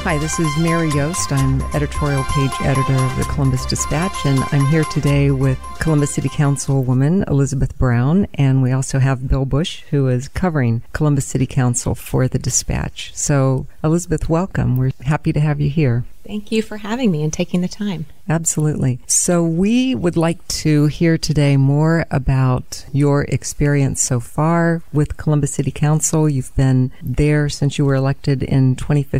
Hi, this is Mary Yost. I'm editorial page editor of the Columbus Dispatch, and I'm here today with Columbus City Councilwoman Elizabeth Brown, and we also have Bill Bush, who is covering Columbus City Council for the Dispatch. So, Elizabeth, welcome. We're happy to have you here. Thank you for having me and taking the time. Absolutely. So we would like to hear today more about your experience so far with Columbus City Council. You've been there since you were elected in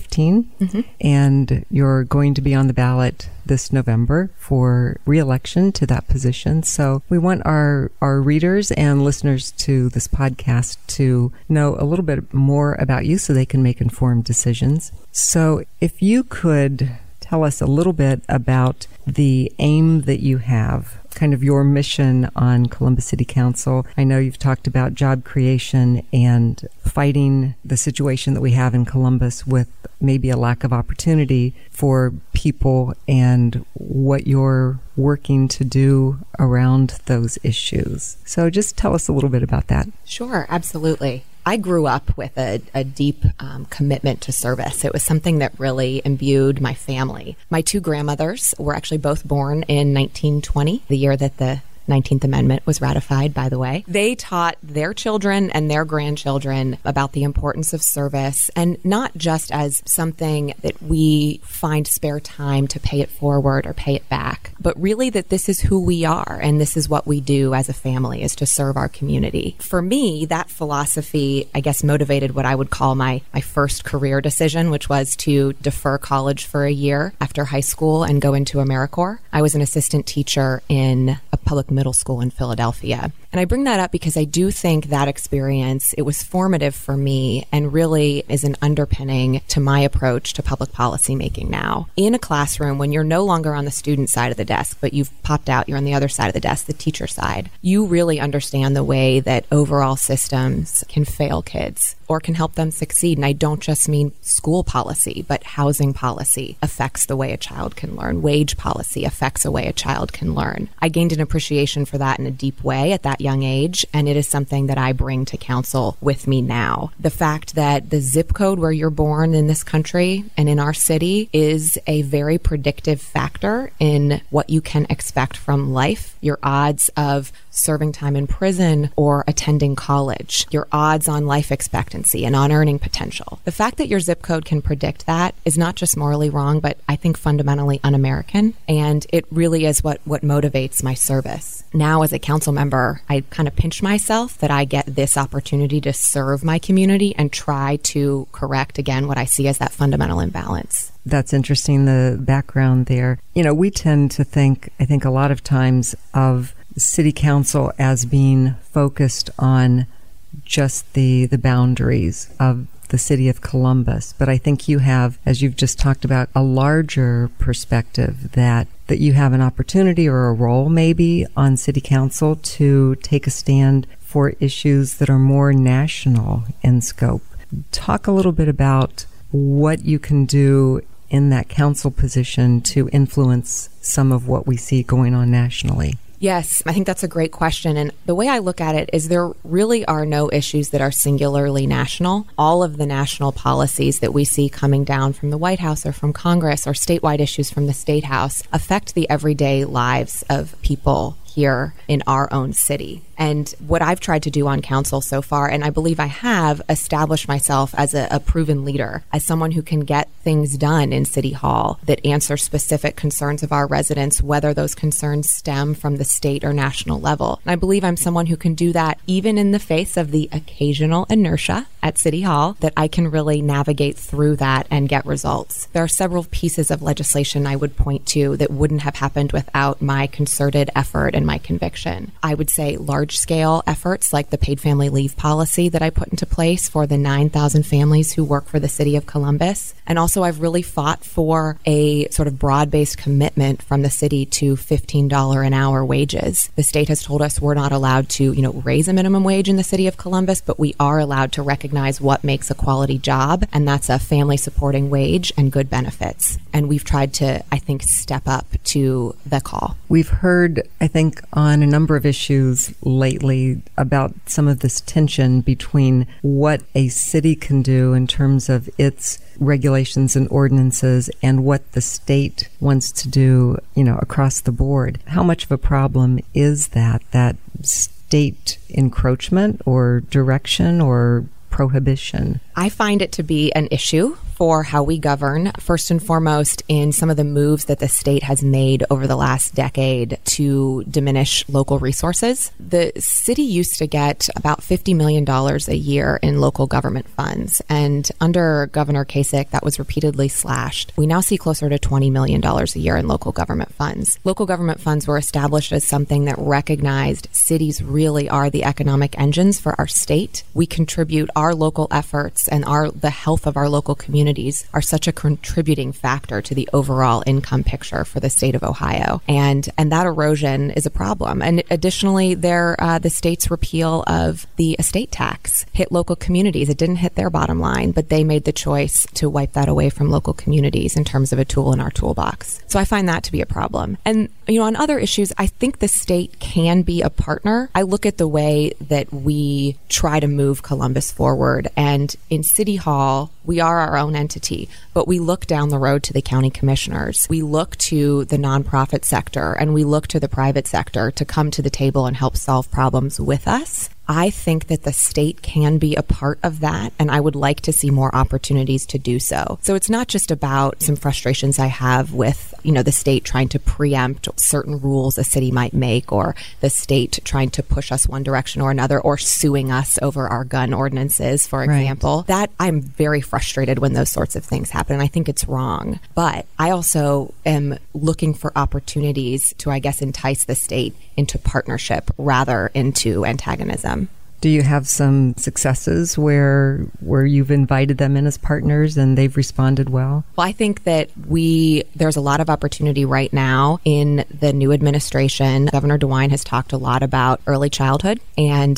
2015, and you're going to be on the ballot this November for re-election to that position. So we want our readers and listeners to this podcast to know a little bit more about you so they can make informed decisions. So if you could tell us a little bit about the aim that you have, kind of your mission on Columbus City Council. I know you've talked about job creation and fighting the situation that we have in Columbus with maybe a lack of opportunity for people and what you're working to do around those issues. So just tell us a little bit about that. Sure, absolutely. I grew up with a deep commitment to service. It was something that really imbued my family. My two grandmothers were actually both born in 1920, the year that the 19th Amendment was ratified, by the way. They taught their children and their grandchildren about the importance of service, and not just as something that we find spare time to pay it forward or pay it back, but really that this is who we are and this is what we do as a family, is to serve our community. For me, that philosophy, I guess, motivated what I would call my first career decision, which was to defer college for a year after high school and go into AmeriCorps. I was an assistant teacher in a public middle school in Philadelphia. And I bring that up because I do think that experience, it was formative for me and really is an underpinning to my approach to public policy making now. In a classroom, when you're no longer on the student side of the desk, but you've popped out, you're on the other side of the desk, the teacher side, you really understand the way that overall systems can fail kids or can help them succeed. And I don't just mean school policy, but housing policy affects the way a child can learn. Wage policy affects the way a child can learn. I gained an appreciation for that in a deep way at that young age, and it is something that I bring to council with me now. The fact that the zip code where you're born in this country and in our city is a very predictive factor in what you can expect from life, your odds of serving time in prison or attending college, your odds on life expectancy and on earning potential. The fact that your zip code can predict that is not just morally wrong, but I think fundamentally un-American, and it really is what motivates my service. Now, as a council member, I kind of pinch myself that I get this opportunity to serve my community and try to correct, again, what I see as that fundamental imbalance. That's interesting, the background there. You know, we tend to think, I think a lot of times, of city council as being focused on just the boundaries of the city of Columbus. But I think you have, as you've just talked about, a larger perspective that you have an opportunity or a role maybe on city council to take a stand for issues that are more national in scope. Talk a little bit about what you can do in that council position to influence some of what we see going on nationally. Yes, I think that's a great question. And the way I look at it is there really are no issues that are singularly national. All of the national policies that we see coming down from the White House or from Congress or statewide issues from the State House affect the everyday lives of people here in our own city. And what I've tried to do on council so far, and I believe I have, established myself as a proven leader, as someone who can get things done in City Hall that answer specific concerns of our residents, whether those concerns stem from the state or national level. And I believe I'm someone who can do that even in the face of the occasional inertia at City Hall, that I can really navigate through that and get results. There are several pieces of legislation I would point to that wouldn't have happened without my concerted effort and my conviction. I would say large-scale efforts like the paid family leave policy that I put into place for the 9,000 families who work for the city of Columbus. And also I've really fought for a sort of broad-based commitment from the city to $15 an hour wages. The state has told us we're not allowed to, raise a minimum wage in the city of Columbus, but we are allowed to recognize recognize what makes a quality job, and that's a family supporting wage and good benefits. And we've tried to, I think, step up to the call. We've heard, I think, on a number of issues lately about some of this tension between what a city can do in terms of its regulations and ordinances and what the state wants to do, across the board. How much of a problem is that state encroachment or direction or prohibition? I find it to be an issue for how we govern, first and foremost, in some of the moves that the state has made over the last decade to diminish local resources. The city used to get about $50 million a year in local government funds, and under Governor Kasich, that was repeatedly slashed. We now see closer to $20 million a year in local government funds. Local government funds were established as something that recognized cities really are the economic engines for our state. We contribute our local efforts, and the health of our local communities are such a contributing factor to the overall income picture for the state of Ohio. And that erosion is a problem. And additionally, the state's repeal of the estate tax hit local communities. It didn't hit their bottom line, but they made the choice to wipe that away from local communities in terms of a tool in our toolbox. So I find that to be a problem. And, on other issues, I think the state can be a partner. I look at the way that we try to move Columbus forward. And in City Hall, we are our own entity, but we look down the road to the county commissioners. We look to the nonprofit sector, and we look to the private sector to come to the table and help solve problems with us. I think that the state can be a part of that, and I would like to see more opportunities to do so. So it's not just about some frustrations I have with, the state trying to preempt certain rules a city might make, or the state trying to push us one direction or another, or suing us over our gun ordinances, for example. Right. That I'm very frustrated when those sorts of things happen, and I think it's wrong. But I also am looking for opportunities to, entice the state into partnership rather into antagonism. Do you have some successes where you've invited them in as partners and they've responded well? Well, I think that there's a lot of opportunity right now in the new administration. Governor DeWine has talked a lot about early childhood, and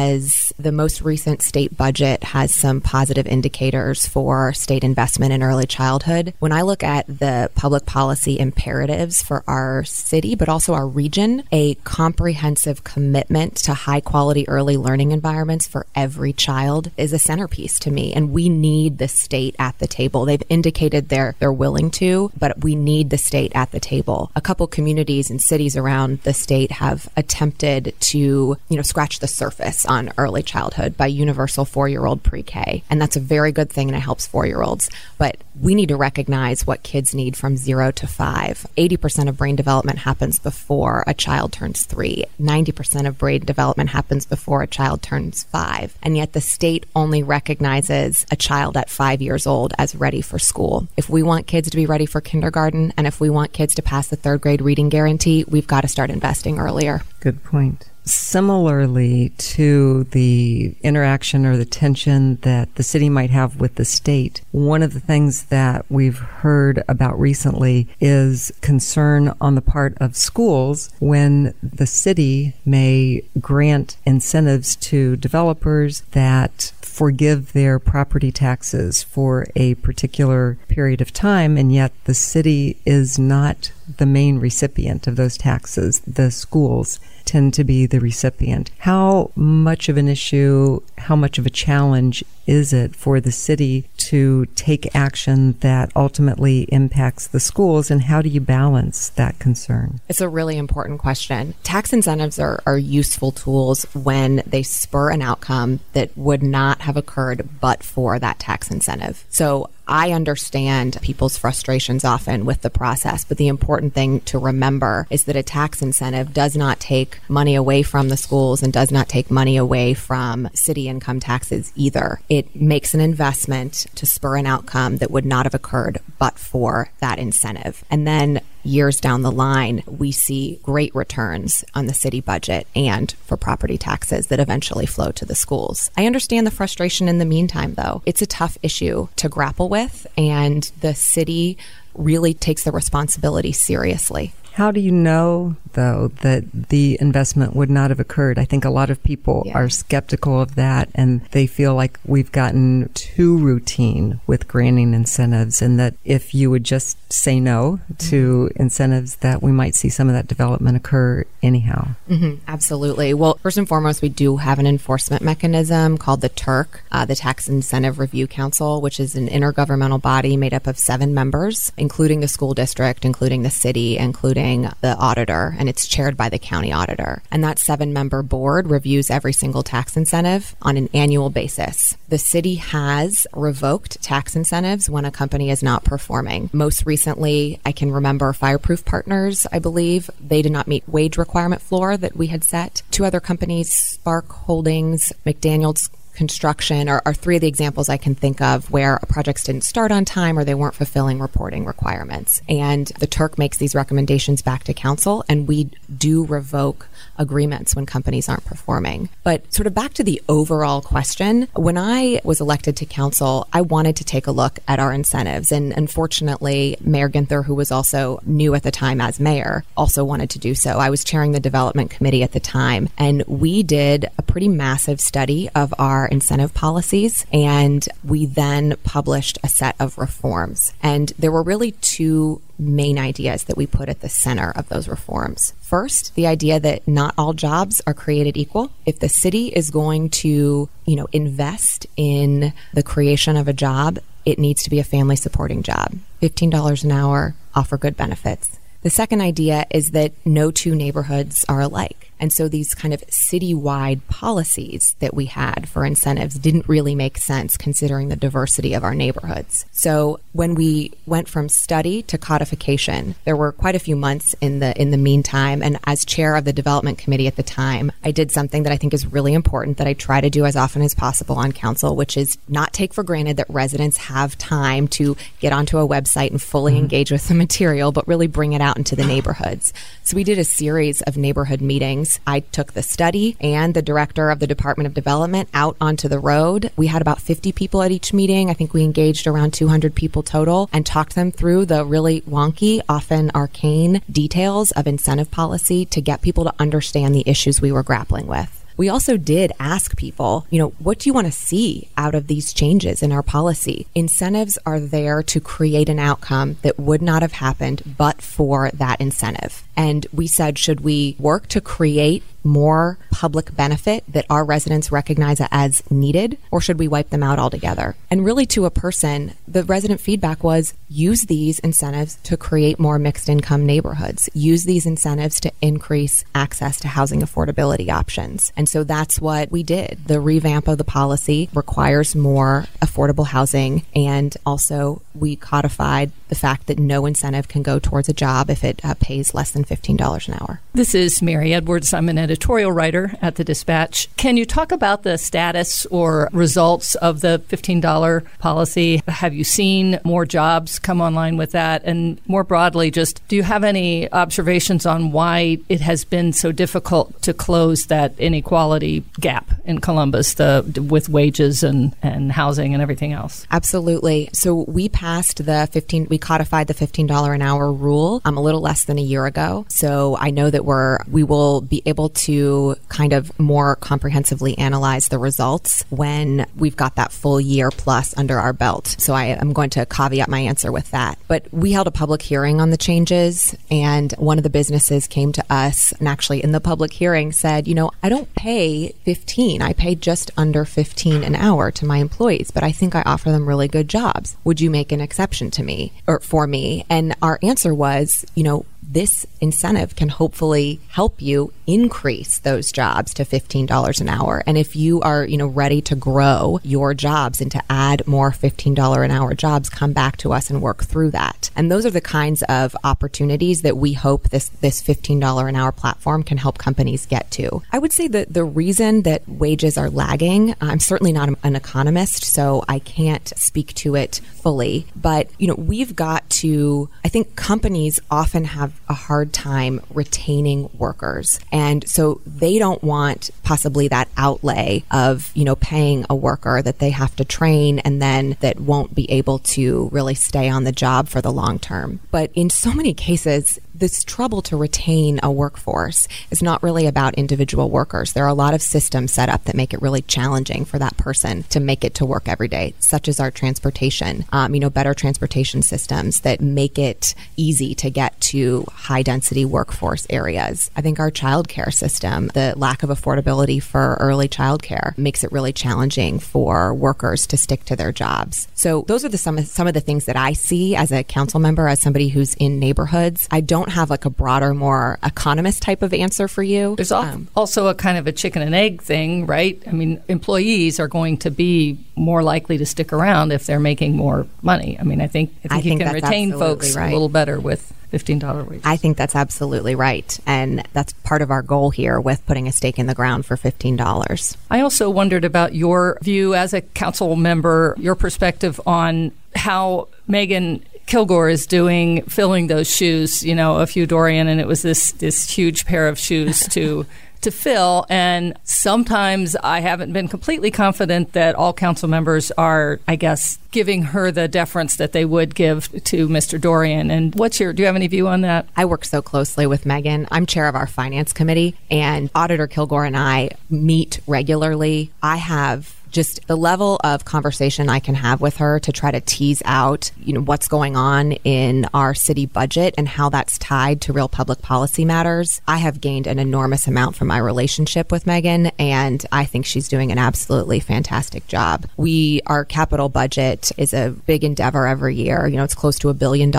the most recent state budget has some positive indicators for state investment in early childhood. When I look at the public policy imperatives for our city, but also our region, a comprehensive commitment to high quality early learning environments for every child is a centerpiece to me, and we need the state at the table. They've indicated they're willing to, but we need the state at the table. A couple communities and cities around the state have attempted to, scratch the surface on early childhood by universal 4-year-old pre-K, and that's a very good thing, and it helps 4-year-olds. But we need to recognize what kids need from 0 to 5. 80% of brain development happens before a child turns 3. 90% of brain development happens before a child turns 5. And yet the state only recognizes a child at 5 years old as ready for school. If we want kids to be ready for kindergarten, and if we want kids to pass the 3rd grade reading guarantee, we've got to start investing earlier. Good point. Similarly to the interaction or the tension that the city might have with the state, one of the things that we've heard about recently is concern on the part of schools when the city may grant incentives to developers that forgive their property taxes for a particular period of time, and yet the city is not the main recipient of those taxes. The schools tend to be the recipient. How much of an issue, how much of a challenge is it for the city to take action that ultimately impacts the schools, and how do you balance that concern? It's a really important question. Tax incentives are useful tools when they spur an outcome that would not have occurred but for that tax incentive. So I understand people's frustrations often with the process, but the important thing to remember is that a tax incentive does not take money away from the schools and does not take money away from city income taxes either. It makes an investment to spur an outcome that would not have occurred but for that incentive. And then years down the line, we see great returns on the city budget and for property taxes that eventually flow to the schools. I understand the frustration in the meantime, though. It's a tough issue to grapple with, and the city really takes the responsibility seriously. How do you know, though, that the investment would not have occurred? I think a lot of people are skeptical of that, and they feel like we've gotten too routine with granting incentives, and that if you would just say no to incentives, that we might see some of that development occur anyhow. Absolutely. Well, first and foremost, we do have an enforcement mechanism called the TIRC, the Tax Incentive Review Council, which is an intergovernmental body made up of 7 members, including the school district, including the city, including the auditor, and it's chaired by the county auditor. And that 7-member board reviews every single tax incentive on an annual basis. The city has revoked tax incentives when a company is not performing. Most recently, I can remember Fireproof Partners, I believe. They did not meet wage requirement floor that we had set. 2 other companies, Spark Holdings, McDaniels Construction are 3 of the examples I can think of where projects didn't start on time or they weren't fulfilling reporting requirements. And the TIRC makes these recommendations back to council, and we do revoke agreements when companies aren't performing. But sort of back to the overall question, when I was elected to council, I wanted to take a look at our incentives. And unfortunately, Mayor Ginther, who was also new at the time as mayor, also wanted to do so. I was chairing the development committee at the time, and we did a pretty massive study of our incentive policies, and we then published a set of reforms. And there were really 2 main ideas that we put at the center of those reforms. First, the idea that not all jobs are created equal. If the city is going to, invest in the creation of a job, it needs to be a family supporting job. $15 an hour, offer good benefits. The second idea is that no 2 neighborhoods are alike. And so these kind of citywide policies that we had for incentives didn't really make sense considering the diversity of our neighborhoods. So when we went from study to codification, there were quite a few months in the meantime. And as chair of the development committee at the time, I did something that I think is really important that I try to do as often as possible on council, which is not take for granted that residents have time to get onto a website and fully engage with the material, but really bring it out into the neighborhoods. So we did a series of neighborhood meetings. I took the study and the director of the Department of Development out onto the road. We had about 50 people at each meeting. I think we engaged around 200 people total and talked them through the really wonky, often arcane details of incentive policy to get people to understand the issues we were grappling with. We also did ask people, what do you want to see out of these changes in our policy? Incentives are there to create an outcome that would not have happened but for that incentive. And we said, should we work to create more public benefit that our residents recognize as needed, or should we wipe them out altogether? And really, to a person, the resident feedback was use these incentives to create more mixed income neighborhoods. Use these incentives to increase access to housing affordability options. And so that's what we did. The revamp of the policy requires more affordable housing, and also we codified the fact that no incentive can go towards a job if it pays less than $15 an hour. This is Mary Edwards. I'm an editorial writer at the Dispatch. Can you talk about the status or results of the $15 policy? Have you seen more jobs come online with that? And more broadly, just do you have any observations on why it has been so difficult to close that inequality gap in Columbus with wages and housing and everything else? Absolutely. So we passed we codified the $15 an hour rule a little less than a year ago. So I know that we will be able to kind of more comprehensively analyze the results when we've got that full year plus under our belt. So I am going to caveat my answer with that. But we held a public hearing on the changes, and one of the businesses came to us and actually in the public hearing said, I don't pay $15. I pay just under $15 an hour to my employees, but I think I offer them really good jobs. Would you make an exception to me or for me? And our answer was, this incentive can hopefully help you increase those jobs to $15 an hour. And if you are, ready to grow your jobs and to add more $15 an hour jobs, come back to us and work through that. And those are the kinds of opportunities that we hope this $15 an hour platform can help companies get to. I would say that the reason that wages are lagging, I'm certainly not an economist, so I can't speak to it fully, but, we've got to, I think companies often have a hard time retaining workers. And so they don't want possibly that outlay of, paying a worker that they have to train and then that won't be able to really stay on the job for the long term. But in so many cases, this trouble to retain a workforce is not really about individual workers. There are a lot of systems set up that make it really challenging for that person to make it to work every day, such as our transportation, better transportation systems that make it easy to get to high density workforce areas. I think our childcare system, the lack of affordability for early childcare, makes it really challenging for workers to stick to their jobs. So those are some of the things that I see as a council member, as somebody who's in neighborhoods. I don't have like a broader, more economist type of answer for you. There's also a kind of a chicken and egg thing, right? I mean, employees are going to be more likely to stick around if they're making more money. I mean, I think you can retain folks a little better with $15 wages. I think that's absolutely right. And that's part of our goal here with putting a stake in the ground for $15. I also wondered about your view as a council member, your perspective on how Megan Kilgore is doing, filling those shoes, of Hugh Dorian, and it was this huge pair of shoes to fill. And sometimes I haven't been completely confident that all council members are, I guess, giving her the deference that they would give to Mr. Dorian. And do you have any view on that? I work so closely with Megan. I'm chair of our finance committee, and Auditor Kilgore and I meet regularly. I have just the level of conversation I can have with her to try to tease out, what's going on in our city budget and how that's tied to real public policy matters. I have gained an enormous amount from my relationship with Megan, and I think she's doing an absolutely fantastic job. Our capital budget is a big endeavor every year. It's close to $1 billion.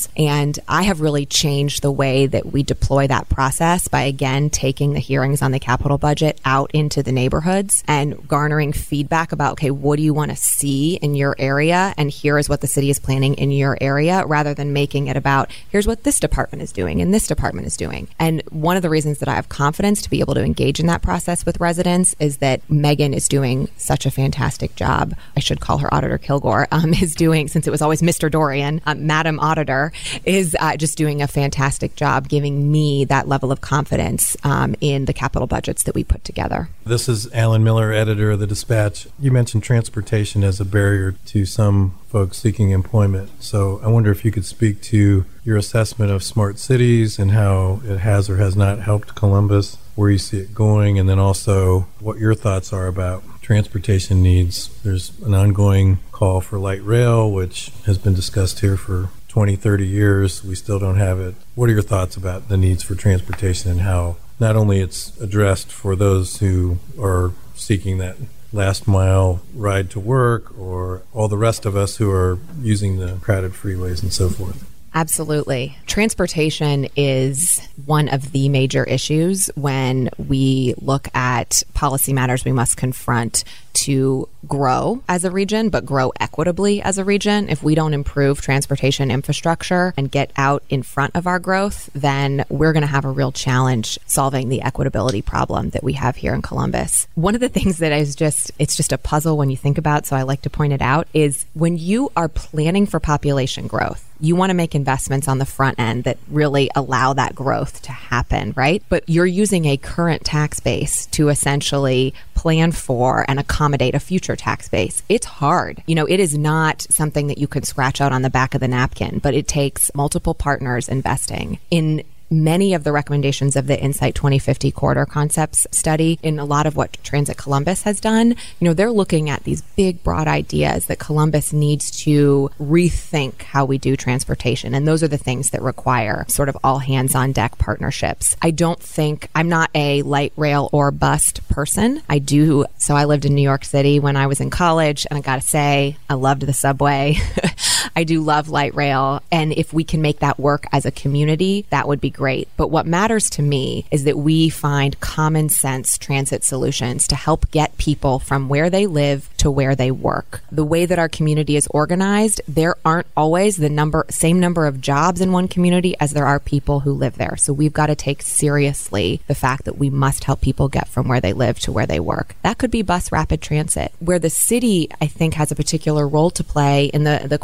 And I have really changed the way that we deploy that process by, again, taking the hearings on the capital budget out into the neighborhoods and garnering feedback about, okay, what do you want to see in your area? And here is what the city is planning in your area, rather than making it about, here's what this department is doing and this department is doing. And one of the reasons that I have confidence to be able to engage in that process with residents is that Megan is doing such a fantastic job. I should call her Auditor Kilgore, is doing, since it was always Mr. Dorian, Madam Auditor, is just doing a fantastic job giving me that level of confidence in the capital budgets that we put together. This is Alan Miller, editor of the Dispatch. You mentioned transportation as a barrier to some folks seeking employment. So I wonder if you could speak to your assessment of smart cities and how it has or has not helped Columbus, where you see it going, and then also what your thoughts are about transportation needs. There's an ongoing call for light rail, which has been discussed here for 20, 30 years. We still don't have it. What are your thoughts about the needs for transportation and how not only it's addressed for those who are seeking that last mile ride to work, or all the rest of us who are using the crowded freeways and so forth? Absolutely. Transportation is one of the major issues when we look at policy matters we must confront to grow as a region, but grow equitably as a region. If we don't improve transportation infrastructure and get out in front of our growth, then we're going to have a real challenge solving the equitability problem that we have here in Columbus. One of the things that is it's just a puzzle when you think about, so I like to point it out, is when you are planning for population growth, you want to make investments on the front end that really allow that growth to happen, right? But you're using a current tax base to essentially plan for and accommodate a future tax base. It's hard. It is not something that you can scratch out on the back of the napkin, but it takes multiple partners investing in many of the recommendations of the Insight 2050 Corridor Concepts study. In a lot of what Transit Columbus has done, they're looking at these big, broad ideas that Columbus needs to rethink how we do transportation. And those are the things that require sort of all hands on deck partnerships. I'm not a light rail or bus person. So I lived in New York City when I was in college, and I gotta say, I loved the subway. I do love light rail. And if we can make that work as a community, that would be great. But what matters to me is that we find common sense transit solutions to help get people from where they live to where they work. The way that our community is organized, there aren't always the same number of jobs in one community as there are people who live there. So we've got to take seriously the fact that we must help people get from where they live to where they work. That could be bus rapid transit, where the city, I think, has a particular role to play in the corridor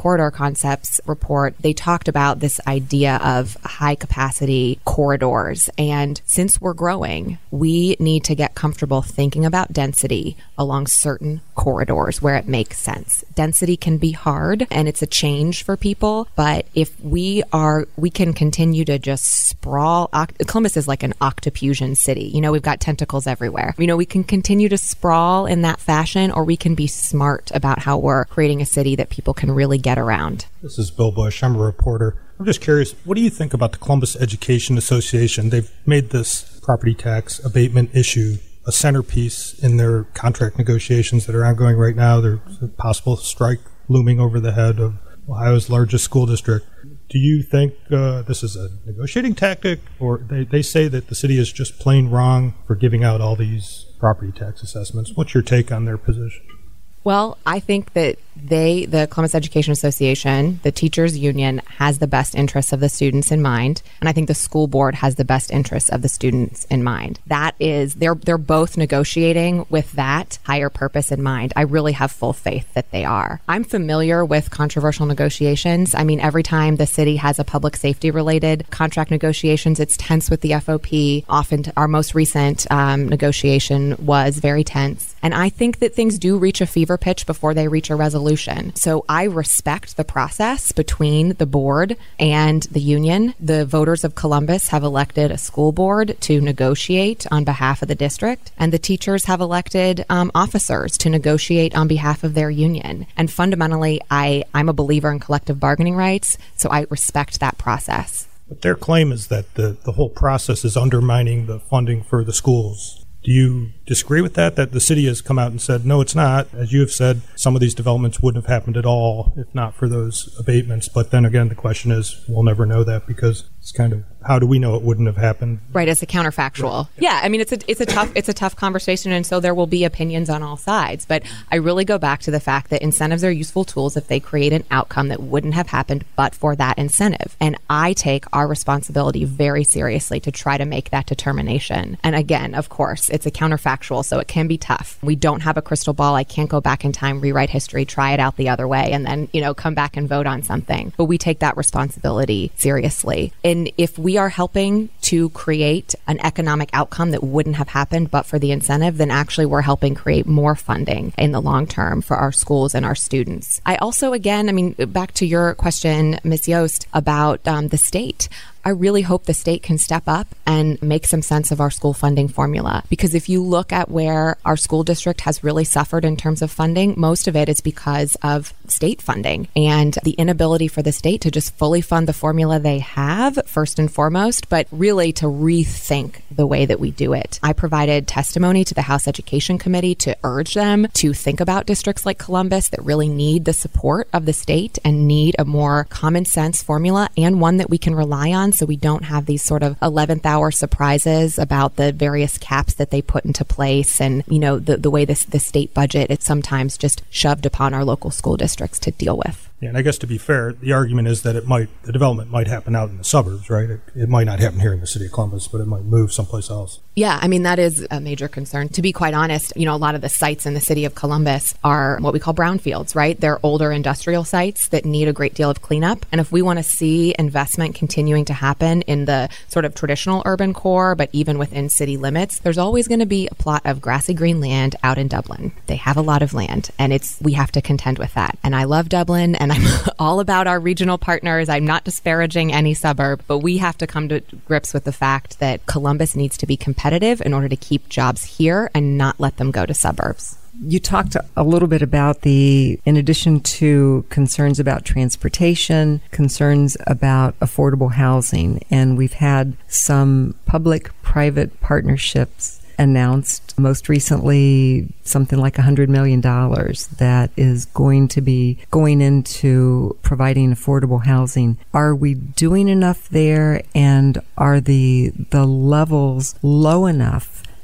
Concepts report, they talked about this idea of high capacity corridors. And since we're growing, we need to get comfortable thinking about density along certain corridors where it makes sense. Density can be hard and it's a change for people, but if we can continue to just sprawl. Columbus is like an octopusion city. We've got tentacles everywhere. We can continue to sprawl in that fashion, or we can be smart about how we're creating a city that people can really get around. This is Bill Bush. I'm a reporter. I'm just curious, what do you think about the Columbus Education Association? They've made this property tax abatement issue a centerpiece in their contract negotiations that are ongoing right now. There's a possible strike looming over the head of Ohio's largest school district. Do you think this is a negotiating tactic, or they say that the city is just plain wrong for giving out all these property tax assessments? What's your take on their position? Well, I think that the Columbus Education Association, the teachers union, has the best interests of the students in mind. And I think the school board has the best interests of the students in mind. That is, they're both negotiating with that higher purpose in mind. I really have full faith that they are. I'm familiar with controversial negotiations. I mean, every time the city has a public safety related contract negotiations, it's tense with the FOP. Often our most recent negotiation was very tense. And I think that things do reach a fever pitch before they reach a resolution. So I respect the process between the board and the union. The voters of Columbus have elected a school board to negotiate on behalf of the district, and the teachers have elected officers to negotiate on behalf of their union. And fundamentally, I'm a believer in collective bargaining rights, so I respect that process. But their claim is that the whole process is undermining the funding for the schools. Do you disagree with that the city has come out and said, no, it's not? As you have said, some of these developments wouldn't have happened at all if not for those abatements. But then again, the question is, we'll never know that because it's kind of, how do we know it wouldn't have happened? Right, as a counterfactual. Right. Yeah, I mean, it's a tough conversation, and so there will be opinions on all sides. But I really go back to the fact that incentives are useful tools if they create an outcome that wouldn't have happened but for that incentive. And I take our responsibility very seriously to try to make that determination. And again, of course, it's a counterfactual, so it can be tough. We don't have a crystal ball. I can't go back in time, rewrite history, try it out the other way, and then, come back and vote on something. But we take that responsibility seriously. And if we are helping to create an economic outcome that wouldn't have happened but for the incentive, then actually we're helping create more funding in the long term for our schools and our students. I also, again, back to your question, Ms. Yost, about the state. I really hope the state can step up and make some sense of our school funding formula. Because if you look at where our school district has really suffered in terms of funding, most of it is because of state funding and the inability for the state to just fully fund the formula they have, first and foremost, but really to rethink the way that we do it. I provided testimony to the House Education Committee to urge them to think about districts like Columbus that really need the support of the state and need a more common sense formula and one that we can rely on, so we don't have these sort of 11th hour surprises about the various caps that they put into place and, the way the state budget is sometimes just shoved upon our local school districts to deal with. Yeah, and I guess to be fair, the argument is that the development might happen out in the suburbs, right? It might not happen here in the city of Columbus, but it might move someplace else. Yeah, that is a major concern. To be quite honest, a lot of the sites in the city of Columbus are what we call brownfields, right? They're older industrial sites that need a great deal of cleanup. And if we want to see investment continuing to happen in the sort of traditional urban core, but even within city limits, there's always going to be a plot of grassy green land out in Dublin. They have a lot of land, and we have to contend with that. And I love Dublin, and I'm all about our regional partners. I'm not disparaging any suburb, but we have to come to grips with the fact that Columbus needs to be competitive in order to keep jobs here and not let them go to suburbs. You talked a little bit about in addition to concerns about transportation, concerns about affordable housing, and we've had some public-private partnerships announced, most recently something like $100 million that is going to be going into providing affordable housing. Are we doing enough there, and are the levels low enough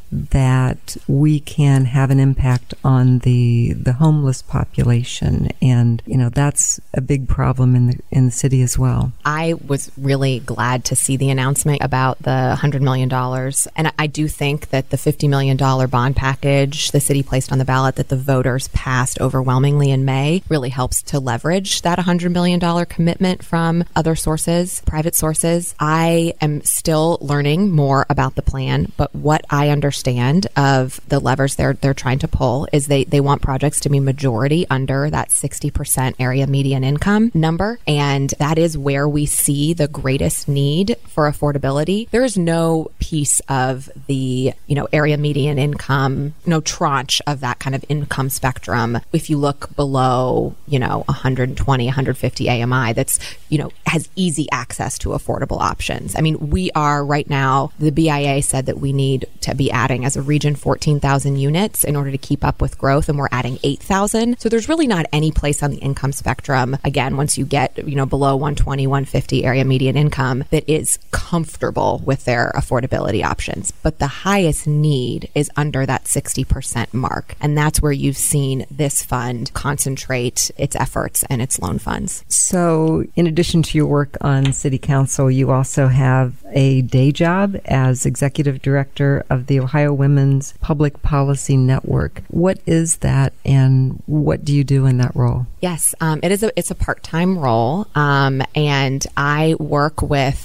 that we can have an impact on the homeless population, and that's a big problem in the city as well. I was really glad to see the announcement about the $100 million, and I do think that the $50 million bond package the city placed on the ballot that the voters passed overwhelmingly in May really helps to leverage that $100 million commitment from other sources, private sources. I am still learning more about the plan, but what I understand of the levers they're trying to pull is they want projects to be majority under that 60% area median income number, and that is where we see the greatest need for affordability. There is no piece of the area median income, no tranche of that kind of income spectrum, if you look below 120, 150 AMI, that's has easy access to affordable options. I mean, we are right now, the BIA said that we need to be adding as a region 14,000 units in order to keep up with growth, and we're adding 8,000. So there's really not any place on the income spectrum, again, once you get below 120, 150 area median income, that is comfortable with their affordability options. But the highest need is under that 60% mark, and that's where you've seen this fund concentrate its efforts and its loan funds. So in addition to your work on City Council, you also have a day job as Executive Director of the Ohio Women's Public Policy Network. What is that, and what do you do in that role? Yes, it's a part-time role, and I work with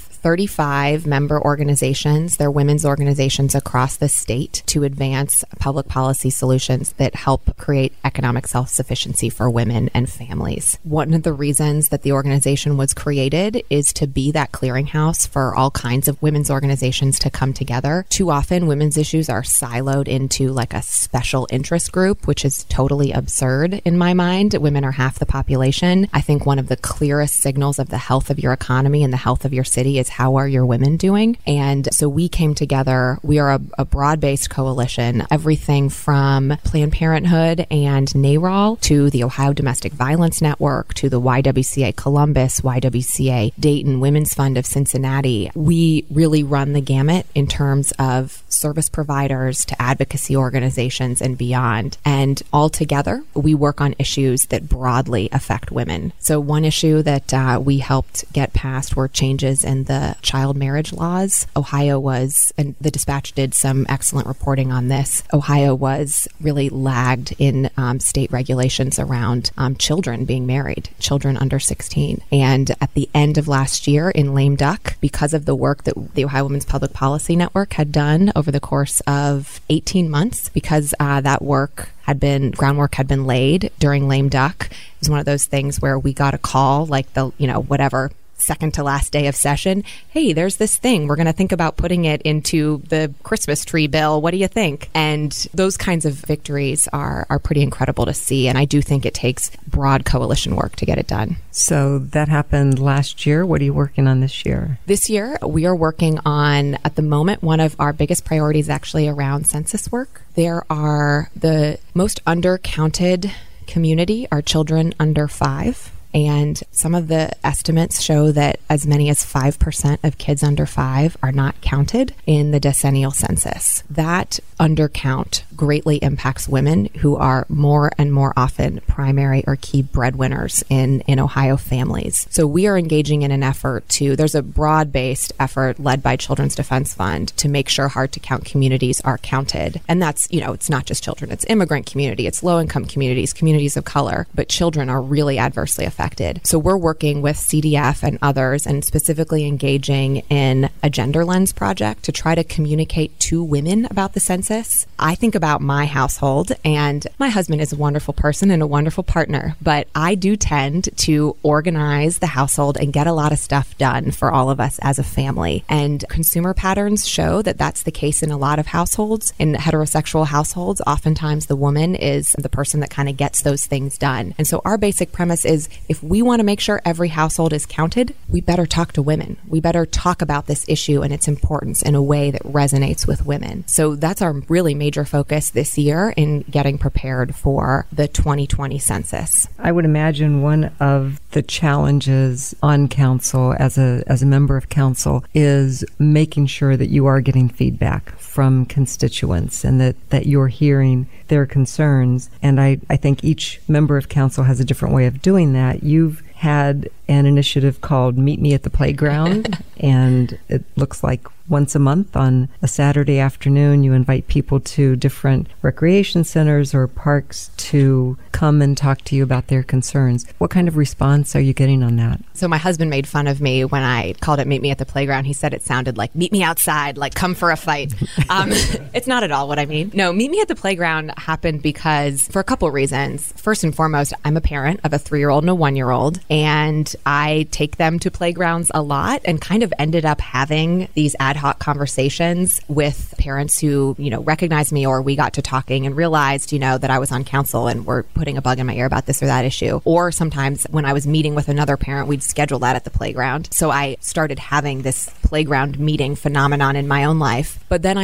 35 member organizations. They're women's organizations across the state to advance public policy solutions that help create economic self-sufficiency for women and families. One of the reasons that the organization was created is to be that clearinghouse for all kinds of women's organizations to come together. Too often, women's issues are siloed into like a special interest group, which is totally absurd in my mind. Women are half the population. I think one of the clearest signals of the health of your economy and the health of your city is how are your women doing? And so we came together. We are a broad-based coalition, everything from Planned Parenthood and NARAL to the Ohio Domestic Violence Network to the YWCA Columbus, YWCA Dayton, Women's Fund of Cincinnati. We really run the gamut in terms of service providers to advocacy organizations and beyond. And all together, we work on issues that broadly affect women. So one issue that we helped get passed were changes in the child marriage laws. Ohio was, and the Dispatch did some excellent reporting on this, Ohio was really lagged in state regulations around children being married, children under 16. And at the end of last year in lame duck, because of the work that the Ohio Women's Public Policy Network had done over the course of 18 months, because that groundwork had been laid during lame duck, it was one of those things where we got a call like whatever second to last day of session. Hey, there's this thing. We're going to think about putting it into the Christmas tree bill. What do you think? And those kinds of victories are pretty incredible to see. And I do think it takes broad coalition work to get it done. So that happened last year. What are you working on this year? This year, we are working on, at the moment, one of our biggest priorities actually around census work. There are the most undercounted community are children under 5. And some of the estimates show that as many as 5% of kids under 5 are not counted in the decennial census. That undercount greatly impacts women who are more and more often primary or key breadwinners in Ohio families. So we are engaging in an effort there's a broad-based effort led by Children's Defense Fund to make sure hard-to-count communities are counted. And that's, it's not just children. It's immigrant community, it's low-income communities, communities of color, but children are really adversely affected. So we're working with CDF and others and specifically engaging in a gender lens project to try to communicate to women about the census. I think about my household, and my husband is a wonderful person and a wonderful partner, but I do tend to organize the household and get a lot of stuff done for all of us as a family. And consumer patterns show that that's the case in a lot of households. In heterosexual households, oftentimes the woman is the person that kind of gets those things done. And so our basic premise is, if we want to make sure every household is counted, we better talk to women. We better talk about this issue and its importance in a way that resonates with women. So that's our really major focus this year in getting prepared for the 2020 census. I would imagine one of the challenges on council as a member of council is making sure that you are getting feedback from constituents and that you're hearing their concerns. And I think each member of council has a different way of doing that. You've had an initiative called Meet Me at the Playground, and it looks like once a month on a Saturday afternoon, you invite people to different recreation centers or parks to come and talk to you about their concerns. What kind of response are you getting on that? So my husband made fun of me when I called it Meet Me at the Playground. He said it sounded like meet me outside, like come for a fight. It's not at all what I mean. No, Meet Me at the Playground happened because for a couple of reasons. First and foremost, I'm a parent of a 3-year-old and a 1-year-old, and I take them to playgrounds a lot and kind of ended up having these ad hoc conversations with parents who, recognized me, or we got to talking and realized, that I was on council and were putting a bug in my ear about this or that issue. Or sometimes when I was meeting with another parent, we'd schedule that at the playground. So I started having this playground meeting phenomenon in my own life. But then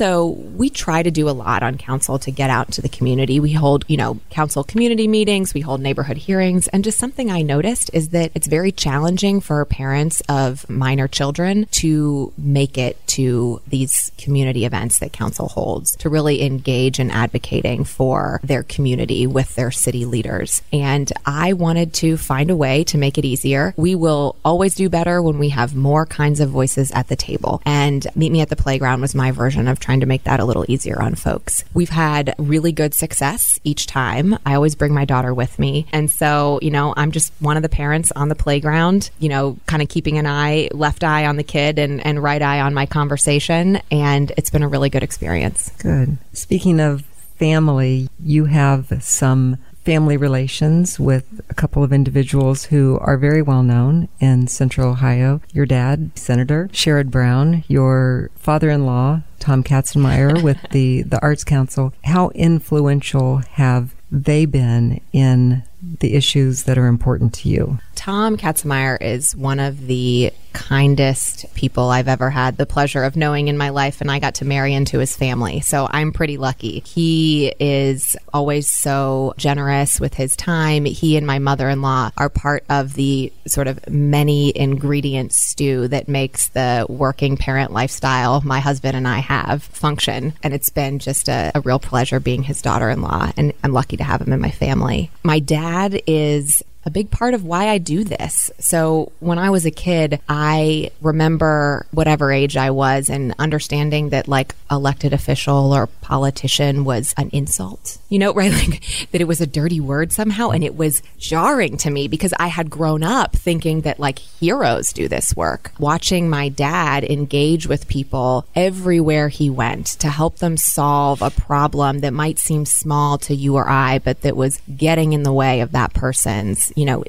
we try to do a lot on council to get out into the community. We hold, council community meetings, we hold neighborhood hearings. And just something I noticed is that it's very challenging for parents of minor children to make it to these community events that council holds, to really engage in advocating for their community with their city leaders. And I wanted to find a way to make it easier. We will always do better when we have more kinds of voices at the table. And Meet Me at the Playground was my version of trying to make that a little easier on folks. We've had really good success each time. I always bring my daughter with me. And so, I'm just one of the parents on the playground, kind of keeping an left eye on the kid and right eye on my conversation. And it's been a really good experience. Good. Speaking of family, you have some family relations with a couple of individuals who are very well known in Central Ohio. Your dad, Senator Sherrod Brown, your father-in-law, Tom Katzenmeier, with the Arts Council. How influential have they been in the issues that are important to you? Tom Katzenmeier is one of the kindest people I've ever had the pleasure of knowing in my life, and I got to marry into his family. So I'm pretty lucky. He is always so generous with his time. He and my mother-in-law are part of the sort of many ingredient stew that makes the working parent lifestyle my husband and I have function. And it's been just a real pleasure being his daughter-in-law, and I'm lucky to have him in my family. My dad is a big part of why I do this. So when I was a kid, I remember whatever age I was and understanding that like elected official or politician was an insult, right? Like that it was a dirty word somehow. And it was jarring to me because I had grown up thinking that like heroes do this work. Watching my dad engage with people everywhere he went to help them solve a problem that might seem small to you or I, but that was getting in the way of that person's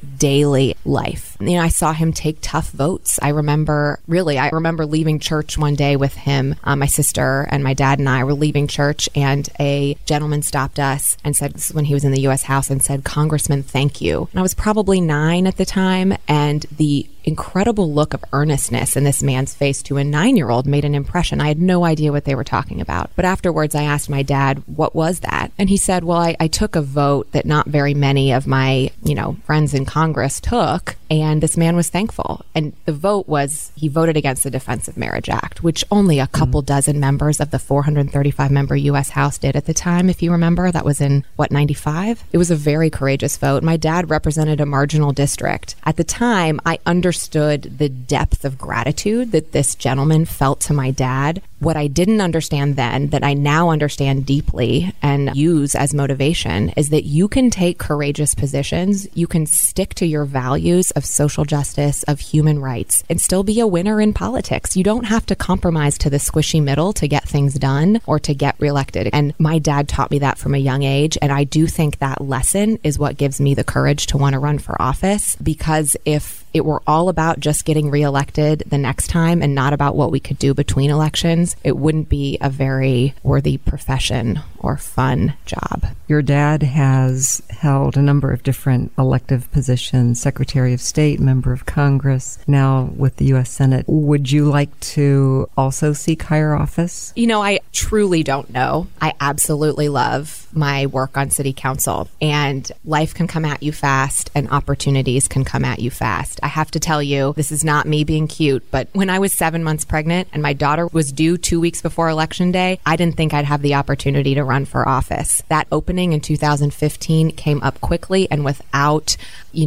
daily life. I saw him take tough votes. I remember leaving church one day with him. My sister and my dad and I were leaving church, and a gentleman stopped us and said, this is when he was in the U.S. House, and said, "Congressman, thank you." And I was probably 9 at the time, and the incredible look of earnestness in this man's face to a 9-year-old made an impression. I had no idea what they were talking about. But afterwards, I asked my dad, what was that? And he said, well, I took a vote that not very many of my, friends in Congress took, and this man was thankful. And the vote was, he voted against the Defense of Marriage Act, which only a couple dozen members of the 435-member U.S. House did at the time, if you remember. That was in, 95? It was a very courageous vote. My dad represented a marginal district. At the time, I understood the depth of gratitude that this gentleman felt to my dad. What I didn't understand then, that I now understand deeply and use as motivation, is that you can take courageous positions, you can stick to your values of social justice, of human rights, and still be a winner in politics. You don't have to compromise to the squishy middle to get things done or to get reelected. And my dad taught me that from a young age, and I do think that lesson is what gives me the courage to want to run for office, because if it were all about just getting reelected the next time and not about what we could do between elections, it wouldn't be a very worthy profession or fun job. Your dad has held a number of different elective positions, Secretary of State, Member of Congress, now with the U.S. Senate. Would you like to also seek higher office? I truly don't know. I absolutely love my work on city council, and life can come at you fast and opportunities can come at you fast. I have to tell you, this is not me being cute, but when I was 7 months pregnant and my daughter was due 2 weeks before Election Day, I didn't think I'd have the opportunity to run for office. That opening in 2015 came up quickly and without,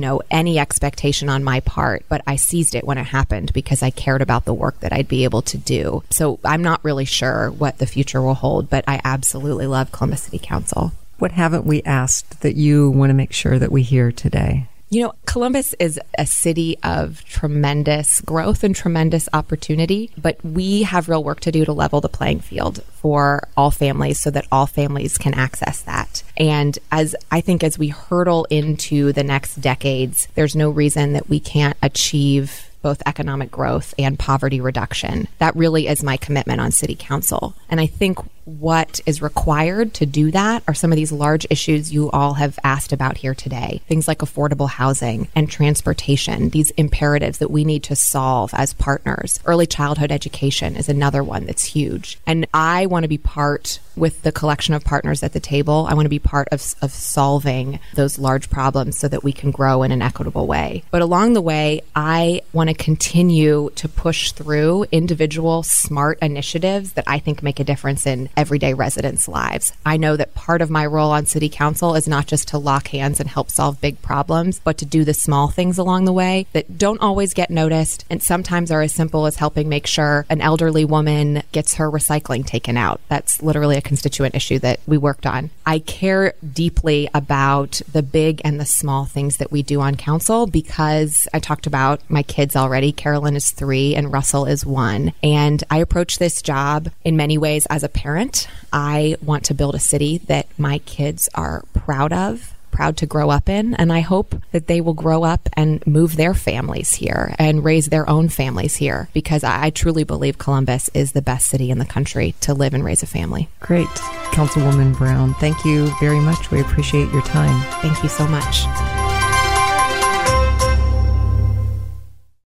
any expectation on my part, but I seized it when it happened because I cared about the work that I'd be able to do. So I'm not really sure what the future will hold, but I absolutely love Columbus City Council. What haven't we asked that you want to make sure that we hear today? Columbus is a city of tremendous growth and tremendous opportunity, but we have real work to do to level the playing field for all families so that all families can access that. And as we hurtle into the next decades, there's no reason that we can't achieve both economic growth and poverty reduction. That really is my commitment on City Council. And I think what is required to do that are some of these large issues you all have asked about here today. Things like affordable housing and transportation, these imperatives that we need to solve as partners. Early childhood education is another one that's huge. And I want to be part with the collection of partners at the table. I want to be part of solving those large problems so that we can grow in an equitable way. But along the way, I want to continue to push through individual smart initiatives that I think make a difference in everyday residents' lives. I know that part of my role on City Council is not just to lock hands and help solve big problems, but to do the small things along the way that don't always get noticed and sometimes are as simple as helping make sure an elderly woman gets her recycling taken out. That's literally a constituent issue that we worked on. I care deeply about the big and the small things that we do on council because I talked about my kids already. Carolyn is 3 and Russell is 1. And I approach this job in many ways as a parent. I want to build a city that my kids are proud to grow up in, and I hope that they will grow up and move their families here and raise their own families here because I truly believe Columbus is the best city in the country to live and raise a family. Great. Councilwoman Brown, thank you very much. We appreciate your time. Thank you so much.